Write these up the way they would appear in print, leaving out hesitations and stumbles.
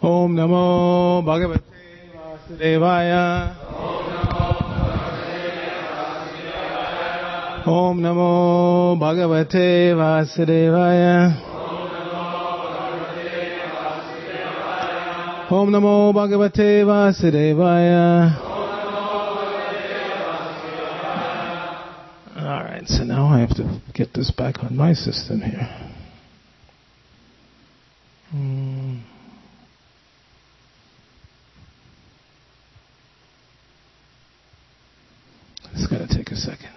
Om Namo Bhagavate Vasudevaya. Om Namo Bhagavate Vasudevaya. Om Namo Bhagavate Vasudevaya. All right, so now I have to get this back on my system here. It's going to take a second.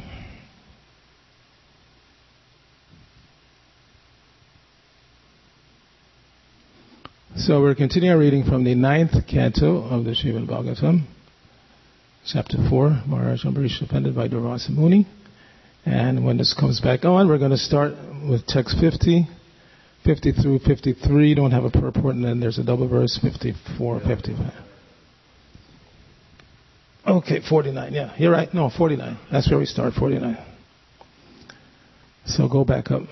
So we're continuing reading from the 9th canto of the Srimad Bhagavatam, chapter 4, Maharaj Ambarish offended by Durvasa Muni. And when this comes back on, we're going to start with text 50, 50 through 53 don't have a purport, and then there's a double verse, 54, 55. Okay, 49, yeah, you're right, no, 49. That's where we start, 49. So go back up.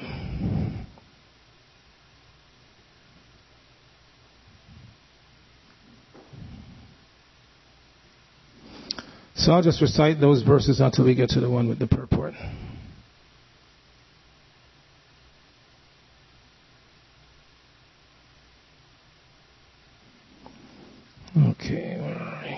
So I'll just recite those verses until we get to the one with the purport. Okay, where are we?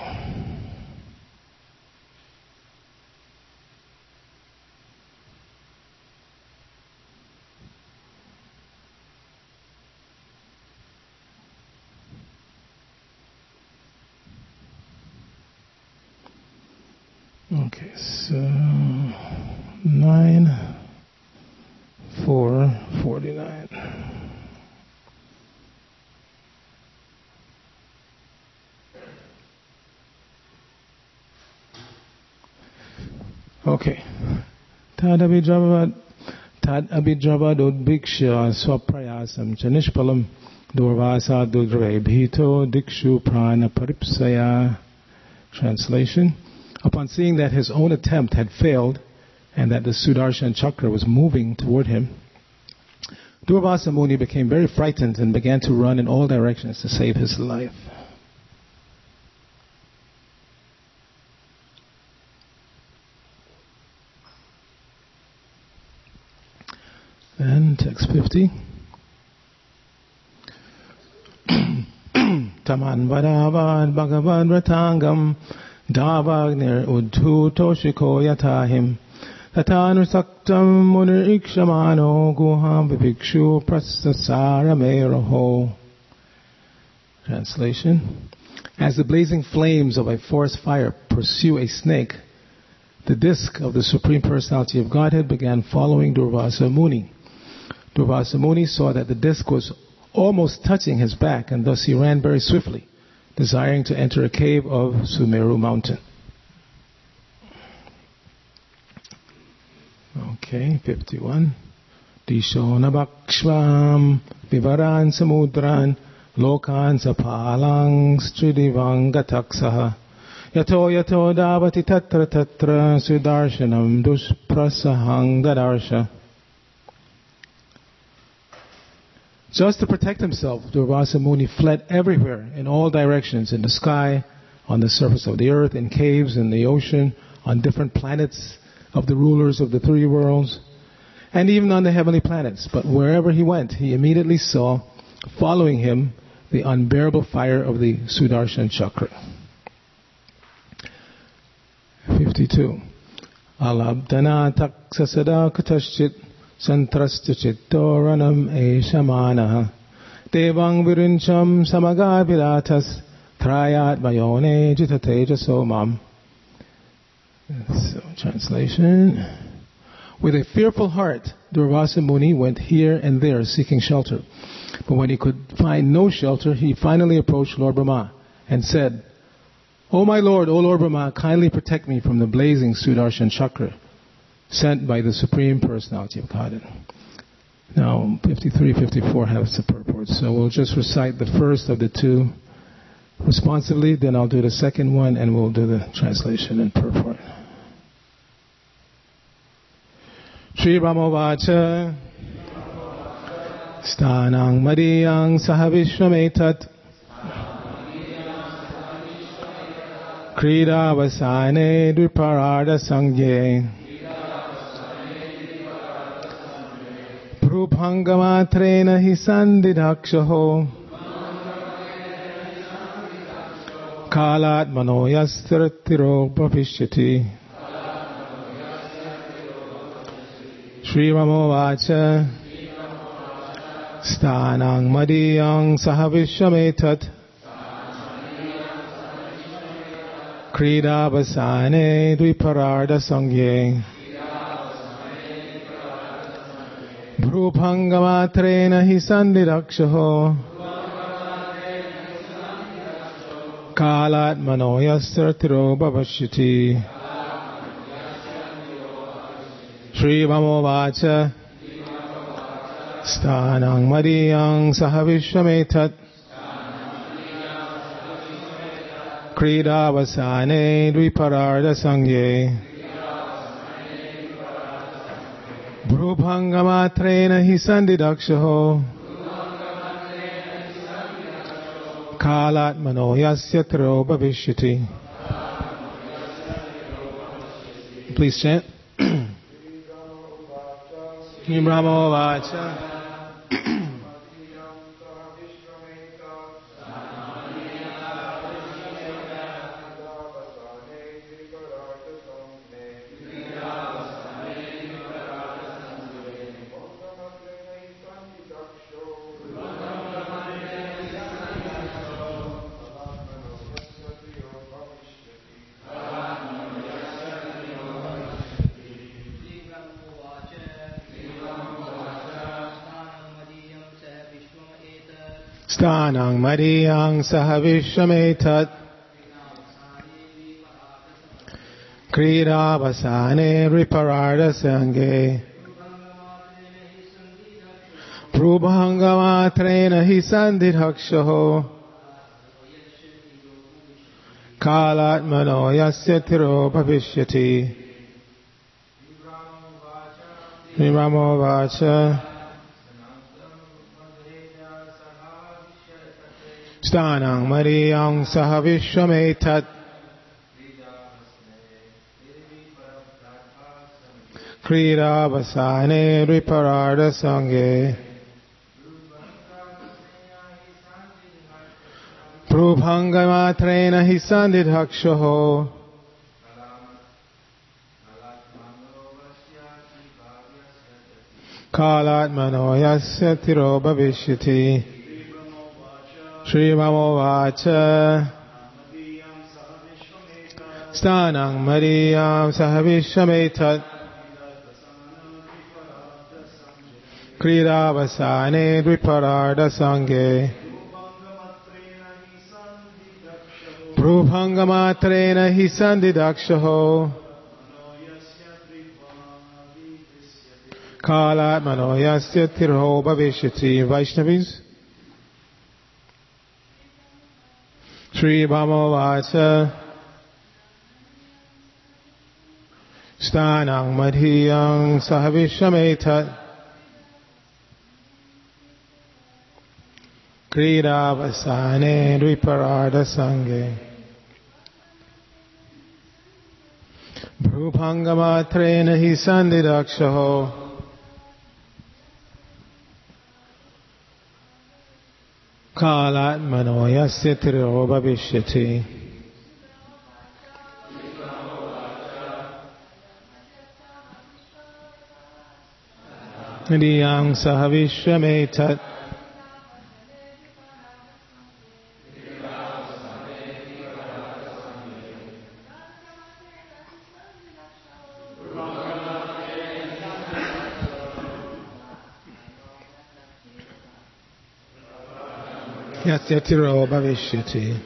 Okay, so 9:4:49. Okay. Tad abhidravad udbhiksha swaprayasam chanishpalam durvasa dudre bhito dikshu prana paripsaya. Translation. Upon seeing that his own attempt had failed and that the Sudarshan Chakra was moving toward him, Durvasa Muni became very frightened and began to run in all directions to save his life. And text 50. Taman vadavad bhagavad ratangam Davagnir udhu toshiko yatahim tatanusaktam munirikshamano guham vivikshu prastasarameroho. Translation. As the blazing flames of a forest fire pursue a snake, the disk of the Supreme Personality of Godhead began following Durvasa Muni. Durvasa Muni saw that the disk was almost touching his back, and thus he ran very swiftly, desiring to enter a cave of Sumeru mountain. Okay, 51. Dishona Bhakshvam Vivaran Samudran Lokan Sapalang Stridivangataksah Yato Yato Davati Tatra Tatra Sudarshanam Dushprasahang Dadarsha. Just to protect himself, Durvasa Muni fled everywhere, in all directions, in the sky, on the surface of the earth, in caves, in the ocean, on different planets of the rulers of the three worlds, and even on the heavenly planets. But wherever he went, he immediately saw, following him, the unbearable fire of the Sudarshan Chakra. 52. Alabdana taksasada kutashchit Santrasta chittoranam eshamanaha Devang virincham samagavilatas Trayat mayone jitateja somam. So, translation. With a fearful heart, Durvasa Muni went here and there seeking shelter. But when he could find no shelter, he finally approached Lord Brahma and said, O my Lord, O Lord Brahma, kindly protect me from the blazing Sudarshan Chakra sent by the Supreme Personality of Godhead. Now, 53, 54 have the purport. So we'll just recite the first of the two responsively, then I'll do the second one, and we'll do the translation and purport. Shri Brahmavacha Stanang Madiyang Sahavishwametat Kridavasane Dviparada Sangye Prubhangamatrena hi Sandidakshaho Kalat Manoyastratiro Bhavishyati Shri Ramovacha Stanang Madiyang Sahavishyametat Kridavasane Dviparada Sangye Bhrupangamatrena hi Sandidakshaho Kalat Manoyastratiro Bhavishyati Shri Vamovacha Stanang Madiyang Sahavishyametat Kridavasane Dviparada Sangye Bhrupangamatrena hi Sandidakshaho Kalat Manoyastratiro Bhavishyati. Please chant. Brahmovacha Stanang Madiyang Sahavishyametat Kridavasane Dviparada Sangye Prubhangamatrena hi Sandidakshaho Kalat Manoyastratiro Bhavishyati Vimamovacha Stanang Madiyang Sahavishyametat Kridavasane Dviparada Sangye Prubhangamatrena hi Sandidakshaho Kalat Manoyastratiro Bhavishyati Shri Vamovacha Stanang Madiyang Sahavishyametat Kridavasane Dviparada Sangye Prubhangamatrena hi Sandidakshaho Kalat Manoyastratiro Bhavishyati. Vaishnavis. Shri Vamovacha Stanang Madiyang Sahavishyametat Kridavasane Dviparada Sangye Bhrupangamatrena hi Sandidakshaho Kalat Manoyastratiro Bhavishyati. Madiyang Sahavishyametat Yatyatiro Bhavishyati.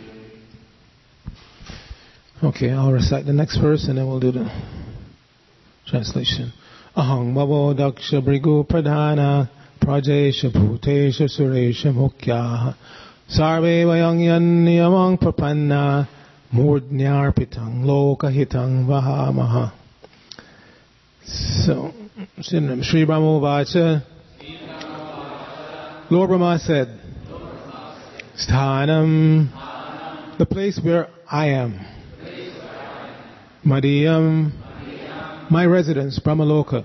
Okay, I'll recite the next verse and then we'll do the translation. Ahang bhavo daksha brigu pradhana prajesha bhutesha suresha mukyaha sarve vayang yan niyamang prapanna murdnyarpitang lokahitang vahamaha. So, Sri Brahmovacha, Lord Brahma said, Sthanam, the place where I am. Madhyam, my residence, Brahmaloka.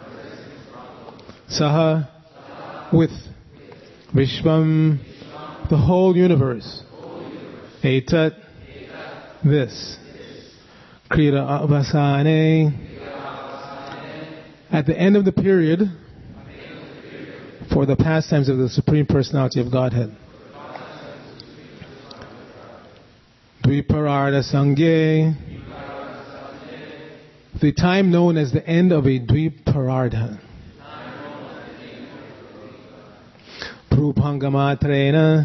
Saha, with Vishvam, the whole universe. Etat, this. Krita Avasane, at the end of the period, for the pastimes of the Supreme Personality of Godhead. Dvipararda Sangye, the time known as the end of a Dvipararda. Prupangamatrena,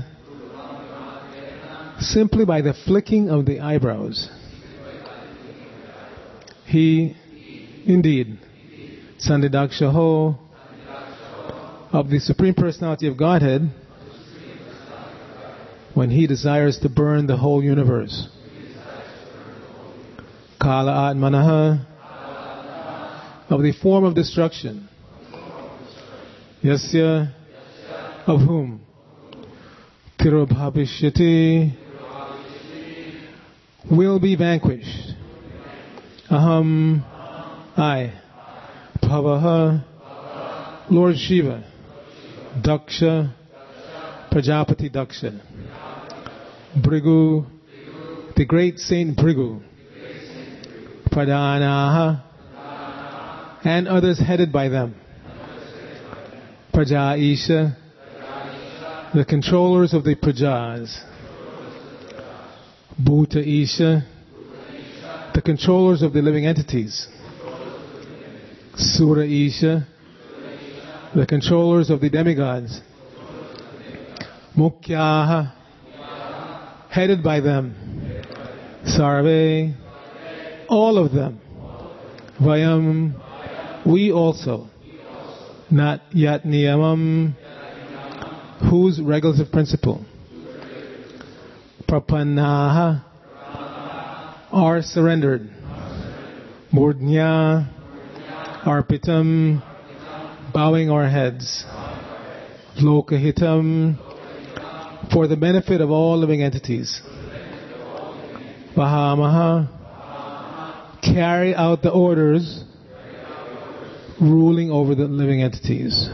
simply by the flicking of the eyebrows. He, indeed, Sandidakshaho, of the Supreme Personality of Godhead, when he desires to burn the whole universe. Kala Atmanaha, of the form of destruction. Yasya, of whom? Tirobhavishyati, will be vanquished. Aham, I. Bhavaha, Lord Shiva. Daksha, Prajapati Daksha. Bhrigu, the great Saint Bhrigu. Pradanaha, and others headed by them. Praja Isha, the controllers of the Prajas. Bhuta Isha, the controllers of the living entities. Sura Isha, the controllers of the demigods. Mukhyaha, headed by them. Sarve, all of them. Vayam, we also. Not yat niyamam, whose regulative principle. Prapannaha, are surrendered. Murdnya, arpitam, bowing our heads. Lokahitam, for the benefit of all living entities. Vahamaha, carry out the orders ruling over the living entities.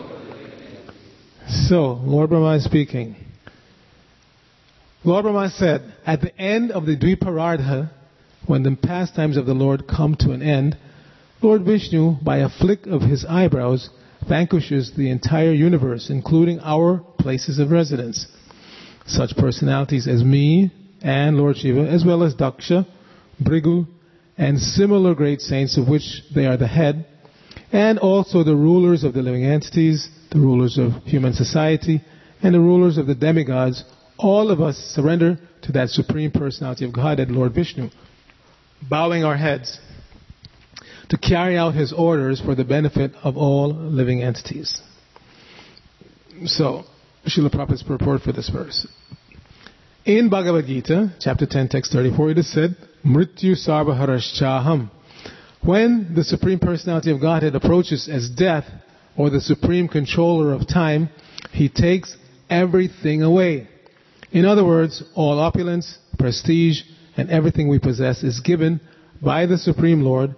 So, Lord Brahma is speaking. Lord Brahma said, at the end of the Dviparardha, when the pastimes of the Lord come to an end, Lord Vishnu, by a flick of his eyebrows, vanquishes the entire universe, including our places of residence. Such personalities as me and Lord Shiva, as well as Daksha, Bhrigu, and similar great saints of which they are the head, and also the rulers of the living entities, the rulers of human society, and the rulers of the demigods, all of us surrender to that Supreme Personality of Godhead, Lord Vishnu, bowing our heads to carry out his orders for the benefit of all living entities. So, Srila Prabhupada's purport for this verse. In Bhagavad Gita, chapter 10, text 34, it is said, Mrityu sarvaharaschaham. When the Supreme Personality of Godhead approaches as death, or the Supreme Controller of time, he takes everything away. In other words, all opulence, prestige, and everything we possess is given by the Supreme Lord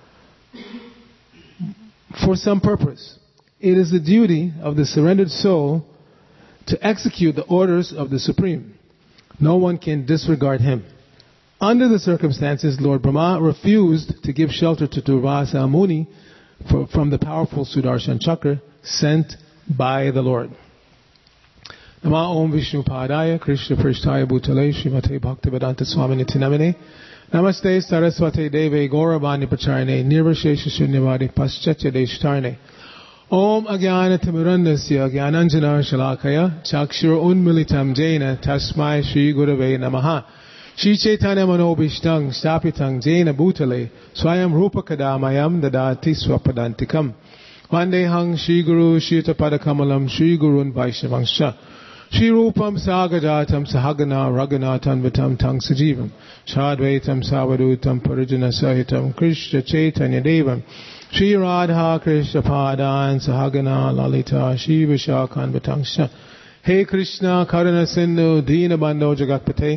for some purpose. It is the duty of the surrendered soul to execute the orders of the Supreme. No one can disregard him. Under the circumstances, Lord Brahma refused to give shelter to Durvasa Muni from the powerful Sudarshan Chakra sent by the Lord. Nama Om Vishnu Padaya Krishna Prishtaya Bhutale Srimate Bhaktivedanta Swami Nitinamine Namaste Saraswate Deve Gauravani Pacharane Nirvashesha Shunyavadi Paschatya Deshtarne Om Agyana Timurandasya Gyananjana Shalakaya Chakshura Unmilitam Jaina Tasmai Shri Gurave Namaha Shri Chaitanya Manobhishtang Stapitang Jaina Bhutale Swayam Rupa Kadamayam Dadati Swapadantikam Vandehang Shri Guru Shri Tapadakamalam Shri Gurun Vaishnavangsha Shri Rupam Sagajatam Sahagana Raghunathan Vitam Tang Sajivam Shadvaitam Savadutam Parijana Sahitam Krishna Chaitanya Devam Shri Radha Krishna Padan Sahagana Lalita Shri Vishakhan Vitangsha Hey Krishna Karuna Sindhu Dina Bandho Jagatpate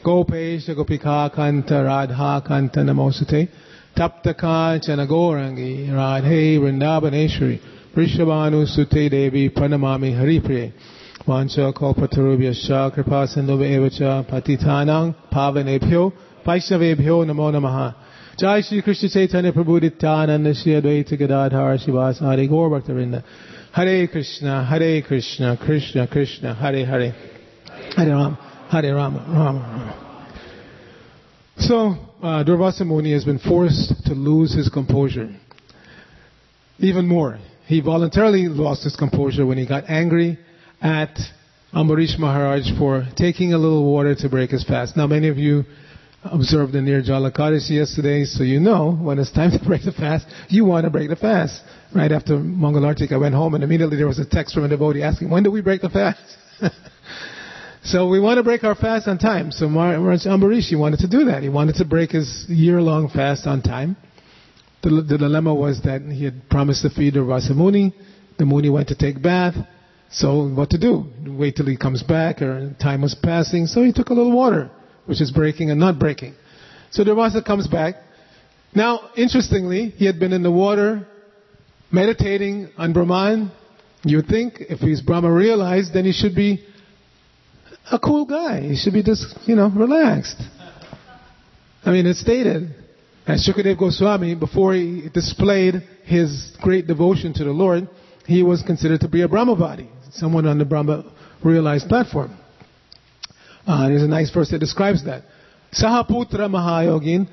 Gopesha Gopika Kanta Radha Kanta Namosate Taptaka Chanagorangi Radhe Vrindavaneshwari Vrishabhanu Sute Devi Pranamami Haripriye Vancha Kalpatarubhyascha Kripa Sindhuve Evacha Patitanang Pavanebhyo Vaishnavebhyo Namo Namaha Jai Shri Krishna Chaitanya Prabhu Nityananda Shri Advaita Gadadhara Shivasari Gaur Bhaktavinda Hare Krishna Krishna Krishna Hare Hare Hare Rama Rama. So Durvasa Muni has been forced to lose his composure even more. He voluntarily lost his composure when he got angry at Ambarish Maharaj for taking a little water to break his fast. Now many of you observed the Nirjala Ekadashi yesterday, so you know when it's time to break the fast, you want to break the fast. Right after Mangalartik, I went home and immediately there was a text from a devotee asking, when do we break the fast? So we want to break our fast on time. So Maharaj Ambarish, he wanted to do that. He wanted to break his year-long fast on time. The dilemma was that he had promised to feed Durvasa Muni. The Muni went to take bath. So what to do? Wait till he comes back, or time was passing. So he took a little water, which is breaking and not breaking. So Durvasa comes back. Now, interestingly, he had been in the water meditating on Brahman. You would think if he's Brahma realized, then he should be a cool guy. He should be just, relaxed. I mean, it's stated, as Shukadev Goswami, before he displayed his great devotion to the Lord, he was considered to be a Brahmavadi, someone on the Brahma realized platform. There's a nice verse that describes that. Sahaputra Mahayogin,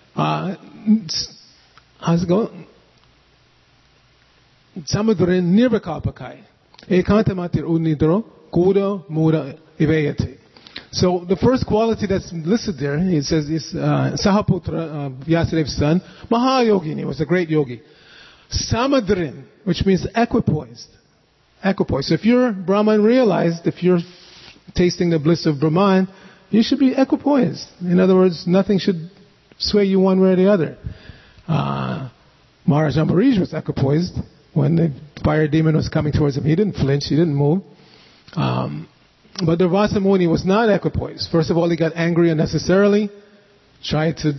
how's it go? Samudrin Nirvakapakai, Ekantamatir Unidro, Kuda Mura Ivayate. So the first quality that's listed there, it says, is Sahaputra, Vyasadev's son, Mahayogin, he was a great yogi. Samadrin, which means equipoised. Equipoised. So if you're Brahman realized, if you're tasting the bliss of Brahman, you should be equipoised. In other words, nothing should sway you one way or the other. Maharaj Ambarish was equipoised. When the fire demon was coming towards him, he didn't flinch, he didn't move. But Durvasa Muni was not equipoised. First of all, he got angry unnecessarily, tried to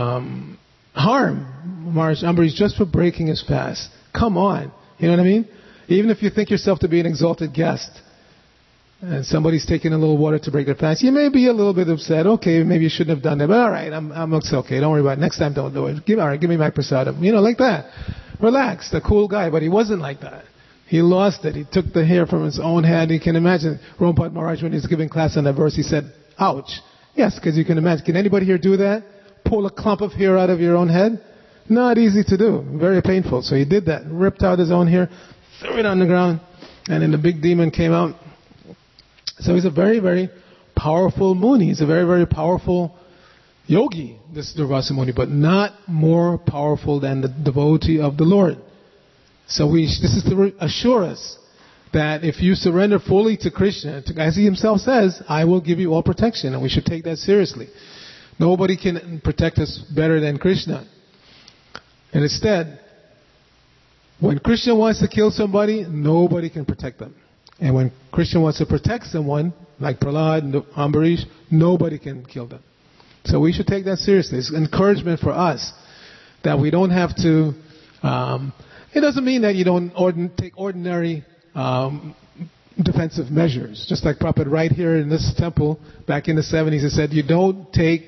harm Maharaj Ambarish just for breaking his fast. Come on. You know what I mean? Even if you think yourself to be an exalted guest, and somebody's taking a little water to break their fast, you may be a little bit upset. Okay, maybe you shouldn't have done that. But all right, it's okay. Don't worry about it. Next time, don't do it. Give me my prasadam. Like that. Relaxed, a cool guy. But he wasn't like that. He lost it. He took the hair from his own head. You can imagine Rompad Maharaj, when he was giving class on that verse, he said, ouch. Yes, because you can imagine. Can anybody here do that? Pull a clump of hair out of your own head? Not easy to do. Very painful. So he did that. Ripped out his own hair, threw it on the ground, and then the big demon came out. So he's a very, very powerful Muni. He's a very, very powerful yogi, this Durvasa Muni, but not more powerful than the devotee of the Lord. So this is to assure us that if you surrender fully to Krishna, as he himself says, I will give you all protection, and we should take that seriously. Nobody can protect us better than Krishna. And instead, when Krishna wants to kill somebody, nobody can protect them. And when Krishna wants to protect someone, like Prahlad and Ambarish, nobody can kill them. So we should take that seriously. It's encouragement for us that we don't have to... it doesn't mean that you don't take ordinary defensive measures. Just like Prabhupada right here in this temple, back in the 70s, he said, you don't take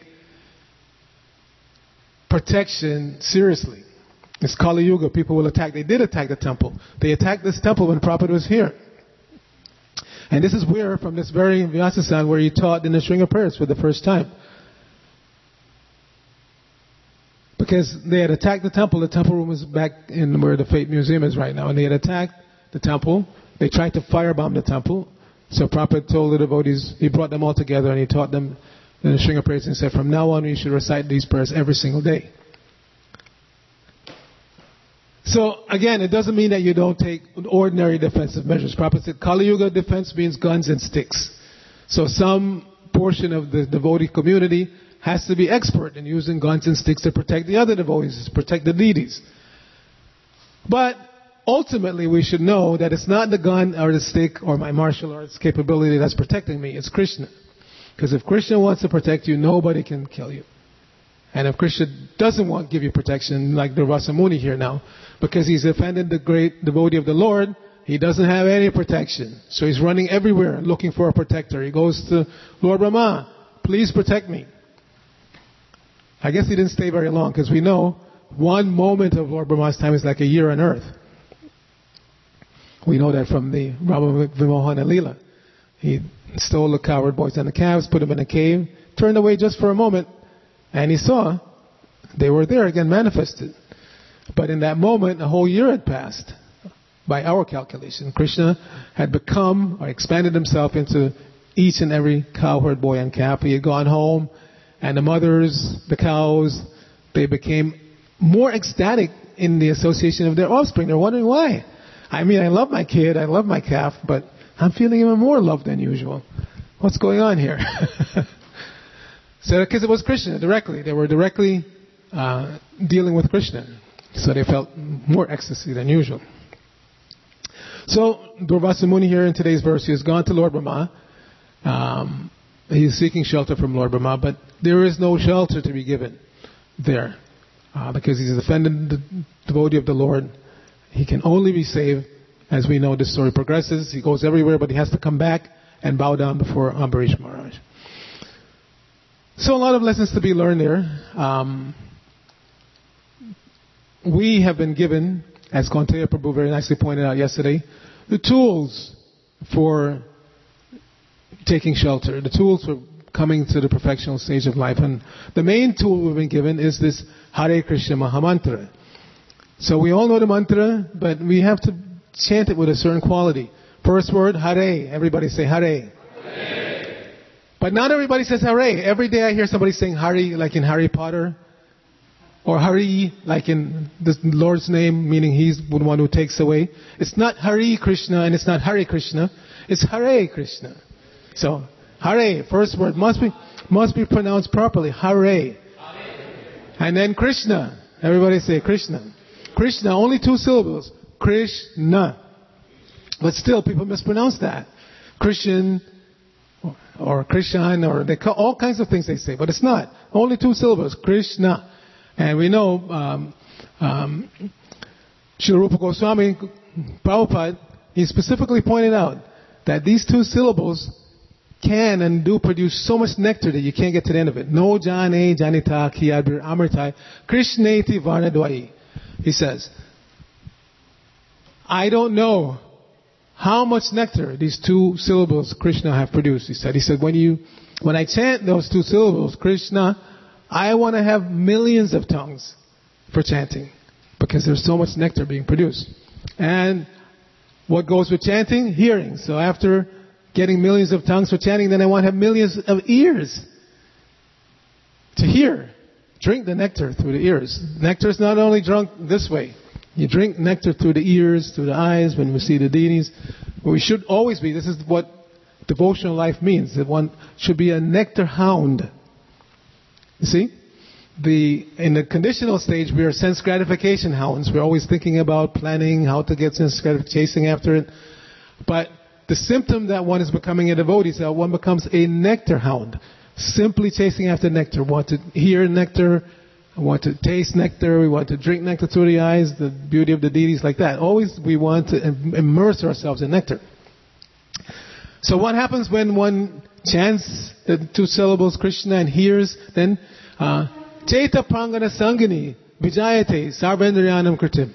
protection seriously. It's Kali Yuga. People will attack. They did attack the temple. They attacked this temple when Prabhupada was here. And this is where, from this very Vyasasan, where he taught in the Shringa prayers for the first time. Because they had attacked the temple. The temple room was back in where the Fate Museum is right now. And they had attacked the temple. They tried to firebomb the temple. So Prabhupada told the devotees, he brought them all together and he taught them in the Shringa prayers and said, from now on you should recite these prayers every single day. So again, it doesn't mean that you don't take ordinary defensive measures. Prabhupada said Kali Yuga defense means guns and sticks. So some portion of the devotee community has to be expert in using guns and sticks to protect the other devotees, to protect the deities. But ultimately we should know that it's not the gun or the stick or my martial arts capability that's protecting me, it's Krishna. Because if Krishna wants to protect you, nobody can kill you. And if Krishna doesn't want to give you protection, like Durvasa Muni here now, because he's offended the great devotee of the Lord, he doesn't have any protection. So he's running everywhere looking for a protector. He goes to Lord Brahma, please protect me. I guess he didn't stay very long, because we know one moment of Lord Brahma's time is like a year on earth. We know that from the Rama Vimohana Leela. He stole the cowherd boys and the calves, put them in a cave, turned away just for a moment, and he saw they were there again manifested. But in that moment, a whole year had passed. By our calculation, Krishna had become or expanded himself into each and every cowherd boy and calf. He had gone home, and the mothers, the cows, they became more ecstatic in the association of their offspring. They're wondering why. I mean, I love my kid, I love my calf, but I'm feeling even more love than usual. What's going on here? So, because it was Krishna directly. They were directly dealing with Krishna. So they felt more ecstasy than usual. So, Durvasa Muni here in today's verse, he has gone to Lord Brahma. He is seeking shelter from Lord Brahma, but there is no shelter to be given there. Because he's offended the devotee of the Lord. He can only be saved, as we know this story progresses. He goes everywhere, but he has to come back and bow down before Ambarish Maharaj. So a lot of lessons to be learned there. We have been given, as Kaunteya Prabhu very nicely pointed out yesterday, the tools for taking shelter, the tools for coming to the perfectional stage of life. And the main tool we've been given is this Hare Krishna Mahamantra. So we all know the mantra, but we have to chant it with a certain quality. First word, Hare. Everybody say Hare. Hare. But not everybody says Hare. Every day I hear somebody saying Hare, like in Harry Potter. Or Hari, like in the Lord's name, meaning He's the one who takes away. It's not Hari Krishna and it's not Hare Krishna. It's Hare Krishna. So, Hare, first word, must be pronounced properly. Hare. And then Krishna. Everybody say Krishna. Krishna, only 2 syllables. Krishna. But still, people mispronounce that. Christian, or Krishan, or they call all kinds of things they say, but it's not. Only 2 syllables. Krishna. And we know Srila Rupa Goswami Prabhupada, he specifically pointed out that these 2 syllables can and do produce so much nectar that you can't get to the end of it. No jane janita kiyabir amritai krishneti varnadvai. He says, I don't know how much nectar these 2 syllables Krishna have produced. He said, when I chant those 2 syllables, Krishna, I want to have millions of tongues for chanting because there's so much nectar being produced. And what goes with chanting? Hearing. So after getting millions of tongues for chanting, then I want to have millions of ears to hear. Drink the nectar through the ears. Nectar is not only drunk this way. You drink nectar through the ears, through the eyes, when we see the deities. But we should always be, this is what devotional life means, that one should be a nectar hound. You see? In the conditional stage, we are sense gratification hounds. We're always thinking about planning, how to get sense gratification, chasing after it. But the symptom that one is becoming a devotee is that one becomes a nectar hound. Simply chasing after nectar. Want to hear nectar, want to taste nectar, we want to drink nectar through the eyes, the beauty of the deities, like that. Always we want to immerse ourselves in nectar. So what happens when one chants the 2 syllables Krishna and hears, then Chaita Prangana Sangini Vijayate Sarvendriyanam Kritim.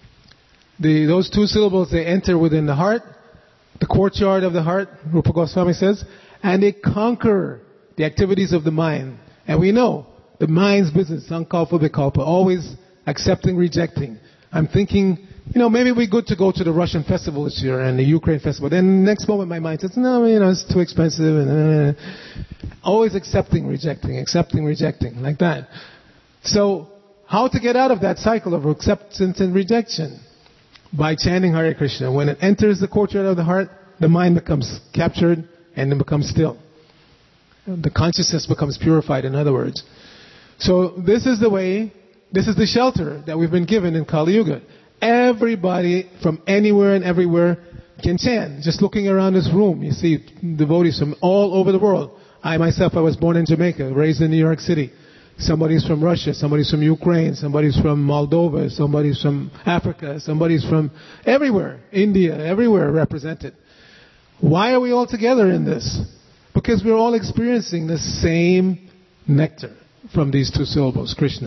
Those 2 syllables, they enter within the heart, the courtyard of the heart, Rupa Goswami says, and they conquer the activities of the mind. And we know the mind's business, sankalpa vikalpa, always accepting, rejecting. I'm thinking, maybe we're good to go to the Russian festival this year and the Ukraine festival. Then next moment my mind says, no, it's too expensive. And always accepting, rejecting, like that. So, how to get out of that cycle of acceptance and rejection? By chanting Hare Krishna. When it enters the courtyard of the heart, the mind becomes captured and it becomes still. The consciousness becomes purified, in other words. So, this is the way, this is the shelter that we've been given in Kali Yuga. Everybody from anywhere and everywhere can chant. Just looking around this room, you see devotees from all over the world. I myself, I was born in Jamaica, raised in New York City. Somebody's from Russia, somebody's from Ukraine, somebody's from Moldova, somebody's from Africa, somebody's from everywhere, India, everywhere represented. Why are we all together in this? Because we're all experiencing the same nectar from these two syllables, Krishna.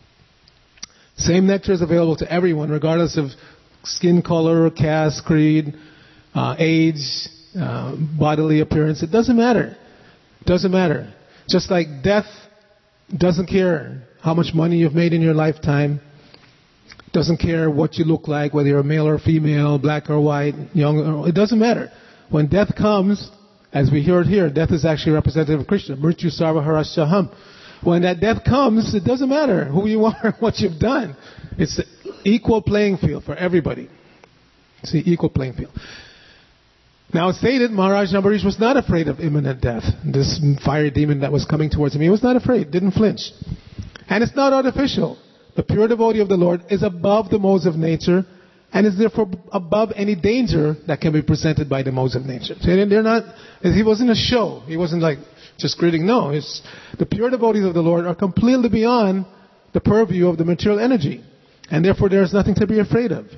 Same nectar is available to everyone, regardless of skin color, caste, creed, age, bodily appearance. It doesn't matter. It doesn't matter. Just like death doesn't care how much money you've made in your lifetime, doesn't care what you look like, whether you're a male or female, black or white, young or old. It doesn't matter. When death comes, as we heard here, death is actually representative of Krishna. Mrityu sarva harashaham. When that death comes, it doesn't matter who you are, what you've done. It's the equal playing field for everybody. It's the equal playing field. Now it's stated, Maharaj Ambarish was not afraid of imminent death. This fiery demon that was coming towards him, he was not afraid, didn't flinch. And it's not artificial. The pure devotee of the Lord is above the modes of nature and is therefore above any danger that can be presented by the modes of nature. So they're not, he wasn't a show. He wasn't like just greeting. No, it's the pure devotees of the Lord are completely beyond the purview of the material energy. And therefore there is nothing to be afraid of.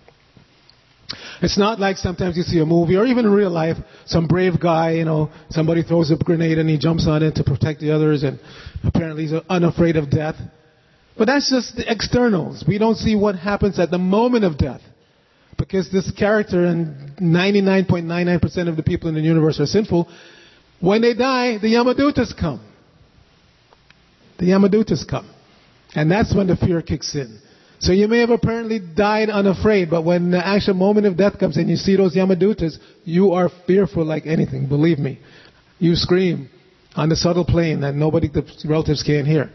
It's not like sometimes you see a movie or even in real life, some brave guy, somebody throws a grenade and he jumps on it to protect the others and apparently he's unafraid of death. But that's just the externals. We don't see what happens at the moment of death. Because this character and 99.99% of the people in the universe are sinful. When they die, the Yamadutas come. The Yamadutas come. And that's when the fear kicks in. So you may have apparently died unafraid, but when the actual moment of death comes and you see those Yamadutas, you are fearful like anything, believe me. You scream on the subtle plane that the relatives can't hear.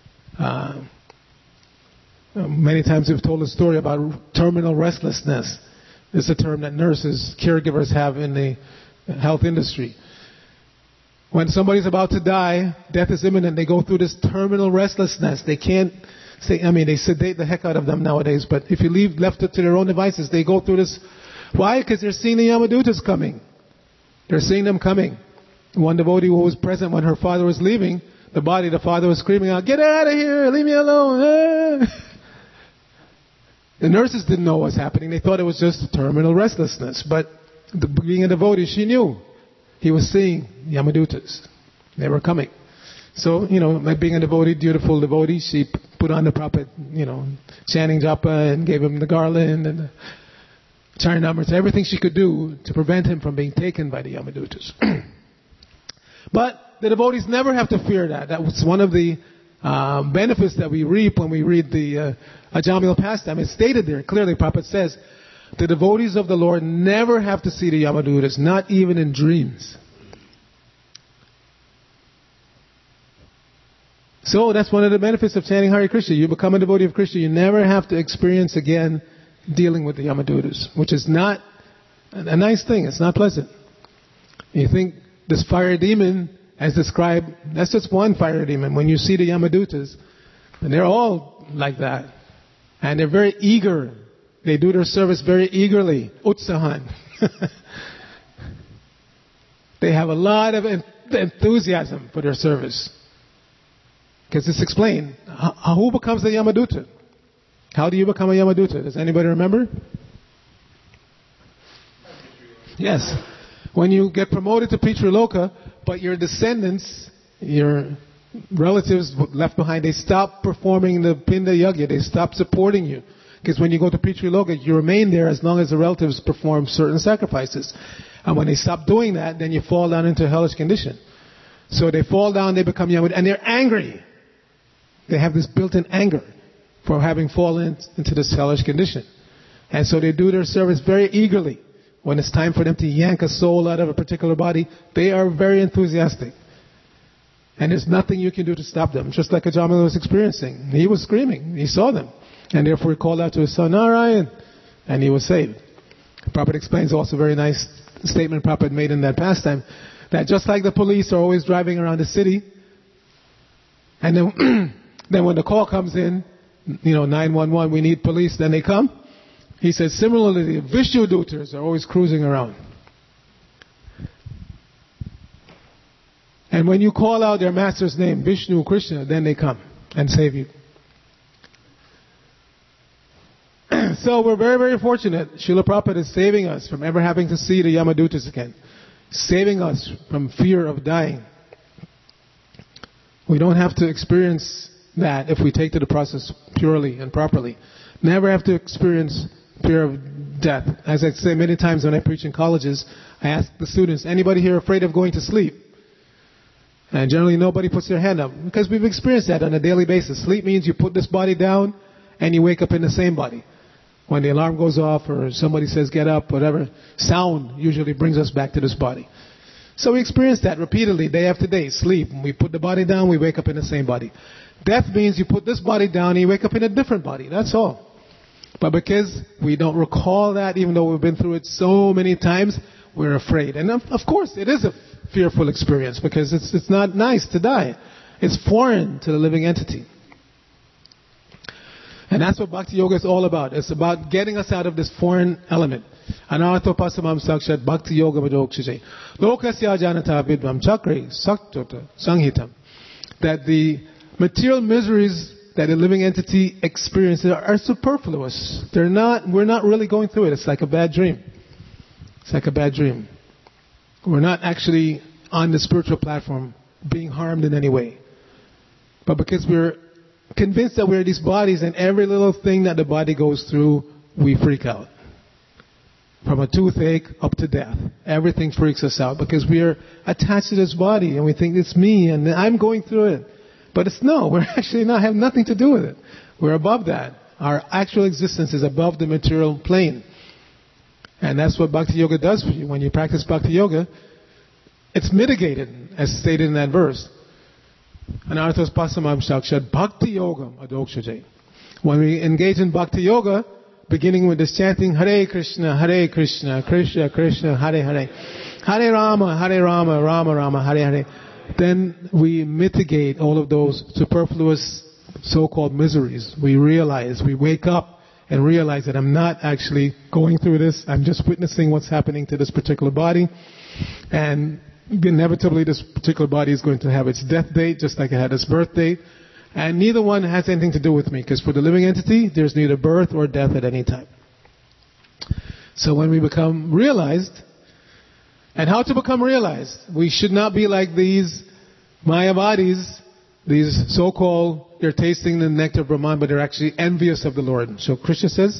Many times we've told a story about terminal restlessness. It's a term that nurses, caregivers have in the health industry. When somebody's about to die, death is imminent, they go through this terminal restlessness. They can't they sedate the heck out of them nowadays, but if you left it to their own devices, they go through this. Why? Because they're seeing the Yamadutas coming. They're seeing them coming. One devotee who was present when her father was leaving the body, the father was screaming out, "Get out of here! Leave me alone!" The nurses didn't know what was happening. They thought it was just terminal restlessness. But being a devotee, she knew. He was seeing Yamadutas. They were coming. So, like being a devotee, dutiful devotee, she put on the proper, chanting japa and gave him the garland and the charanamrita, everything she could do to prevent him from being taken by the Yamadutas. But the devotees never have to fear that. That was one of the benefits that we reap when we read the Ajamil pastime. It's stated there clearly. Prabhupada says, the devotees of the Lord never have to see the Yamadutas, not even in dreams. So that's one of the benefits of chanting Hare Krishna. You become a devotee of Krishna, you never have to experience again dealing with the Yamadutas, which is not a nice thing. It's not pleasant. You think this fire demon, as described, that's just one fire demon. When you see the Yamadutas, and they're all like that. And they're very eager. They do their service very eagerly. Utsahan. They have a lot of enthusiasm for their service. Because it's explained. Who becomes a Yamaduta? How do you become a Yamaduta? Does anybody remember? Yes. When you get promoted to Pitriloka, but your descendants, your relatives left behind, they stop performing the Pinda Yagya. They stop supporting you. Because when you go to Pitriloka, you remain there as long as the relatives perform certain sacrifices. And when they stop doing that, then you fall down into a hellish condition. So they fall down, they become Yamaduta, and they're angry. They have this built-in anger for having fallen into this hellish condition. And so they do their service very eagerly. When it's time for them to yank a soul out of a particular body, they are very enthusiastic. And there's nothing you can do to stop them. Just like Ajamila was experiencing. He was screaming. He saw them. And therefore he called out to his son, Narayan, and he was saved. Prabhupada explains also a very nice statement Prabhupada made in that pastime, that just like the police are always driving around the city, and then when the call comes in, 911, we need police, then they come. He says, similarly, the Vishnudutas are always cruising around. And when you call out their master's name, Vishnu, Krishna, then they come and save you. So we're very, very fortunate. Srila Prabhupada is saving us from ever having to see the Yamadutas again. Saving us from fear of dying. We don't have to experience that if we take to the process purely and properly. Never have to experience fear of death. As I say many times when I preach in colleges, I ask the students, anybody here afraid of going to sleep? And generally nobody puts their hand up because we've experienced that on a daily basis. Sleep means you put this body down and you wake up in the same body. When the alarm goes off or somebody says get up, whatever, sound usually brings us back to this body. So we experience that repeatedly, day after day. Sleep, we put the body down, we wake up in the same body. Death means you put this body down and you wake up in a different body. That's all. But because we don't recall that, even though we've been through it so many times, we're afraid. And of course, it is a fearful experience because it's not nice to die. It's foreign to the living entity. And that's what Bhakti Yoga is all about. It's about getting us out of this foreign element. Anarthopasamam sakshat Bhakti Yoga Vadokshije. Lokasya janata vidvam chakre saktota sanghitam. That the material miseries that the living entity experiences are superfluous. We're not really going through it. It's like a bad dream. It's like a bad dream. We're not actually on the spiritual platform being harmed in any way. But because we're convinced that we're these bodies and every little thing that the body goes through, we freak out. From a toothache up to death. Everything freaks us out because we're attached to this body and we think it's me and I'm going through it. But we're actually not, have nothing to do with it. We're above that. Our actual existence is above the material plane. And that's what Bhakti Yoga does for you. When you practice Bhakti Yoga, it's mitigated, as stated in that verse. Anarthos pasamam shakshat Bhakti Yoga adokshaje. When we engage in Bhakti Yoga, beginning with this chanting Hare Krishna, Krishna Krishna, Hare Hare, Hare Rama, Rama Rama, Hare Hare, then we mitigate all of those superfluous so-called miseries. We wake up and realize that I'm not actually going through this. I'm just witnessing what's happening to this particular body. And inevitably this particular body is going to have its death date, just like it had its birth date. And neither one has anything to do with me, because for the living entity, there's neither birth or death at any time. So when we become realized, and how to become realized? We should not be like these Mayavadis, these so-called, they're tasting the nectar of Brahman, but they're actually envious of the Lord. So Krishna says,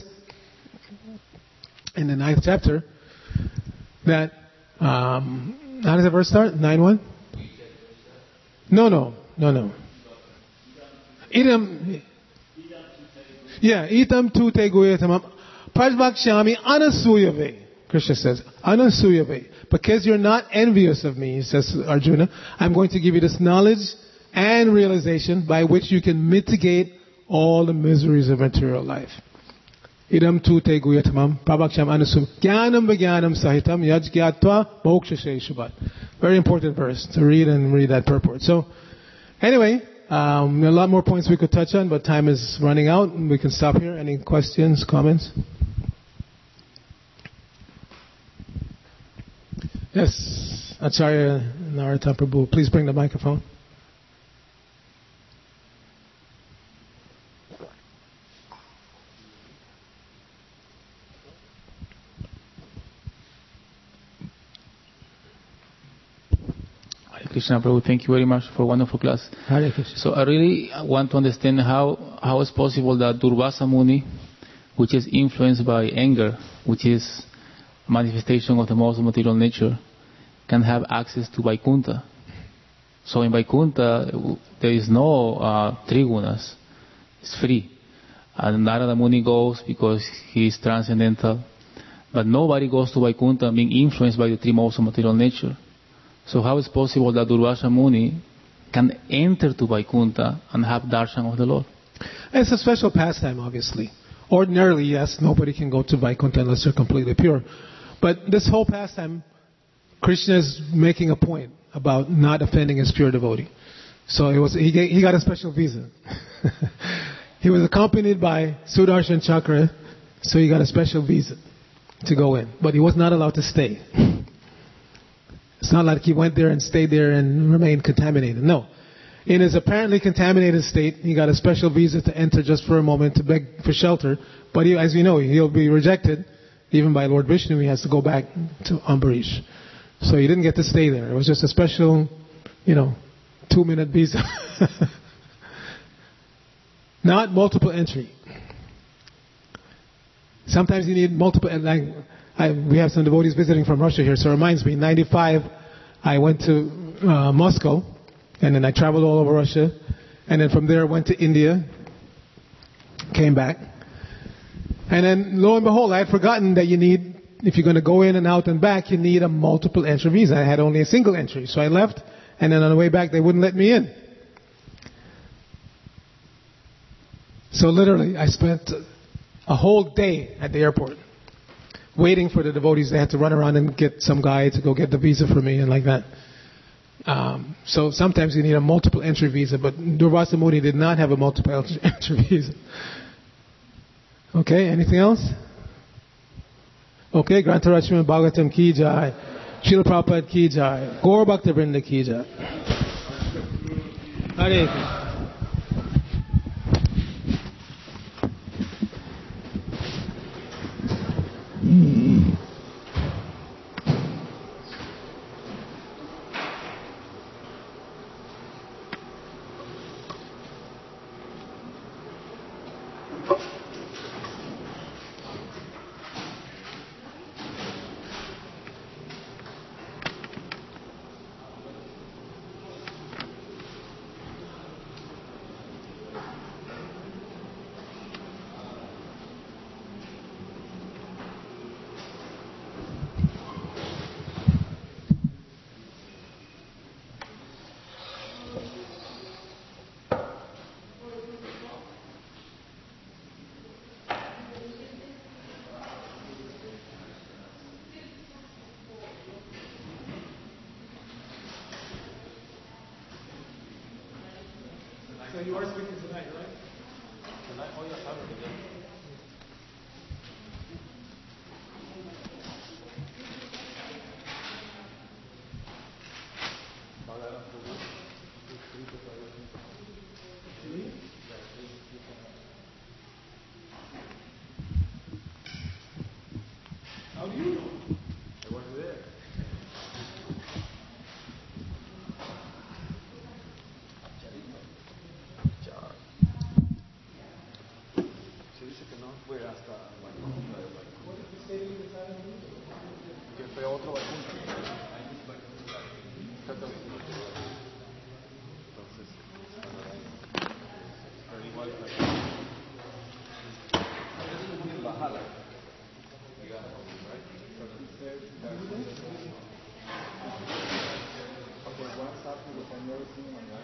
in the 9th chapter, that, how does the verse start? 9:1? No. Itam tu te guyatamam prajbhakshami anasuyave. Krishna says, anasuyave. Because you're not envious of me, says Arjuna, I'm going to give you this knowledge and realization by which you can mitigate all the miseries of material life. Idam tu te guyatamam prabhaksham anasum jnanam vijnanam sahitam yajgyatva mokshashe shubat. Very important verse to read and read that purport. So, anyway, there are a lot more points we could touch on, but time is running out. We can stop here. Any questions, comments? Yes, Acharya Narottam Prabhu, please bring the microphone. Hare Krishna Prabhu, thank you very much for a wonderful class. Hare Krishna. So I really want to understand how it's possible that Durvasa Muni, which is influenced by anger, which is manifestation of the most material nature, can have access to Vaikuntha. So in Vaikuntha, there is no Trigunas. It's free. And Narada Muni goes because he is transcendental. But nobody goes to Vaikuntha being influenced by the three modes of material nature. So how is it possible that Durvasa Muni can enter to Vaikuntha and have darshan of the Lord? It's a special pastime, obviously. Ordinarily, yes, nobody can go to Vaikuntha unless they're completely pure. But this whole pastime, Krishna is making a point about not offending his pure devotee. So he got a special visa. He was accompanied by Sudarshan Chakra, so he got a special visa to go in. But he was not allowed to stay. It's not like he went there and stayed there and remained contaminated. No. In his apparently contaminated state, he got a special visa to enter just for a moment to beg for shelter. But as we know, he'll be rejected. Even by Lord Vishnu, he has to go back to Ambarish. So he didn't get to stay there. It was just a special, 2-minute visa. Not multiple entry. Sometimes you need multiple, we have some devotees visiting from Russia here, so it reminds me, in 95, I went to Moscow, and then I traveled all over Russia, and then from there went to India, came back, and then lo and behold, I had forgotten that if you're going to go in and out and back, you need a multiple entry visa. I had only a single entry, so I left, and then on the way back, they wouldn't let me in. So literally, I spent a whole day at the airport waiting for the devotees. They had to run around and get some guy to go get the visa for me and like that. So sometimes you need a multiple entry visa, but Durvasa Muni did not have a multiple entry visa. Okay, anything else? Okay, Grantarachman Bhagavatam ki jai, Srila Prabhupada ki jai, Gaur Bhakta Vrinda ki jai. Hare Krishna. So you are speaking tonight, right? Tonight? Oh, yeah, Saturday. Yeah. How do you know? I wasn't there. Okay, one stop with the